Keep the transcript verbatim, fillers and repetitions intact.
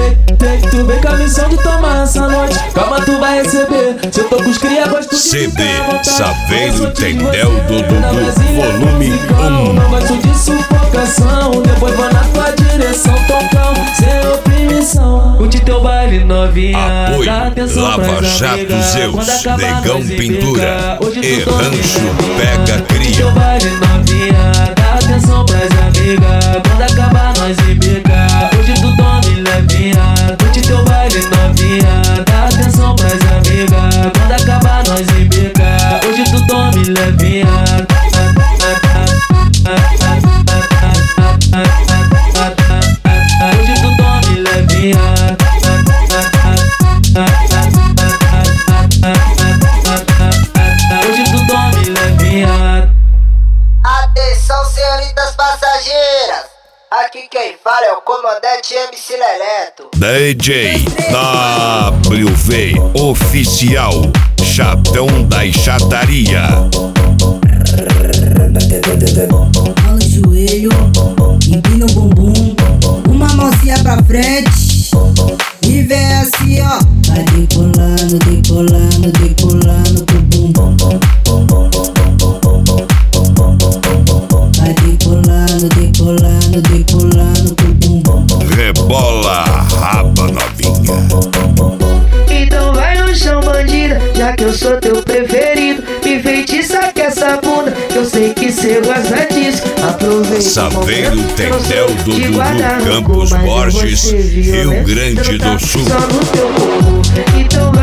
Vem, vem, tu vem com a missão de tomar essa noite. Calma, tu vai receber. Se eu tô com os cria, gosto de C D Saveiro Tendel do Dudu, volume um. Não gosto de sufocação. Depois vou na tua direção, tocão, sem oprimição. Curte teu baile novinha. Apoio Dá atenção Lava pras Jato amigas. Zeus, Quando acabar, Negão nós Pintura implica. Hoje e tu dorme, Rancho né? Pega Curte Cria. teu baile novinha. Dá atenção pras amigas. Quando acabar, nós implica. Hoje tu dorme levinha. Curte teu baile novinha. Dá atenção pras amigas. Quando acabar, nós implica. Hoje tu dorme levinha. Hoje tu dorme levinha. Hoje tu dorme levinha. Atenção, senhoritas passageiras. Aqui quem fala é o comandante M C Leleto. D J W V Oficial, Chatão da Chataria. Rola o joelho, empina o bumbum, uma mãozinha pra frente e vem assim, ó. Vai decolando, decolando, decolando pro bumbum. Vai decolando, decolando, decolando pro bumbum. Rebola raba novinha. Então vai no chão, bandida, já que eu sou teu preferido. Me feitiça com essa bunda, que eu sei que cê gosta disso. Aproveita Saveiro Tendel do Dudu, Campos Borges, Rio Grande do Sul. Só no teu corpo. Então